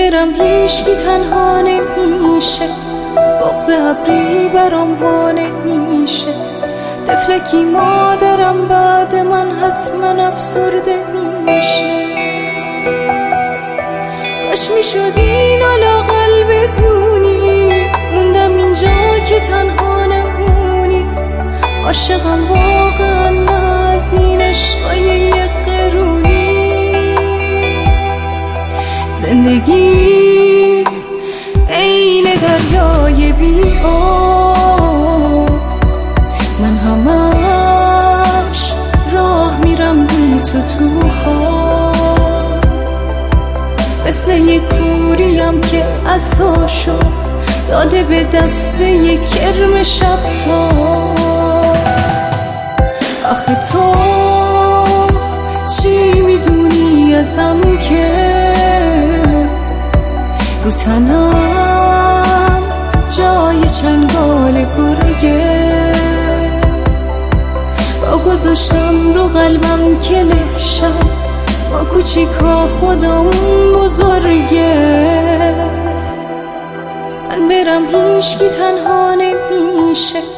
برم هیچکی تنها نمیشه، بغض ابری برام وا نمیشه، طفلکی مادرم بعد من حتما افسرده میشه. کاش میشد این علاقل بدونی، موندم اینجا که تنها نمونی. عاشقم واقعا نه از این عشقای یک قرونی. زندگی عین دریای بی آب، من همش راه میرم بی تو خواب. مثل یک کوریم که عصاشو داده به دست یک کرم شب تا. آخه تو چی میدونی ازم که رو تنم جای چنگال گرگه، با گذاشتم رو قلبم کلشم، با کوچیکا خودم بزرگه. من برم هیچکی تنها نمیشه،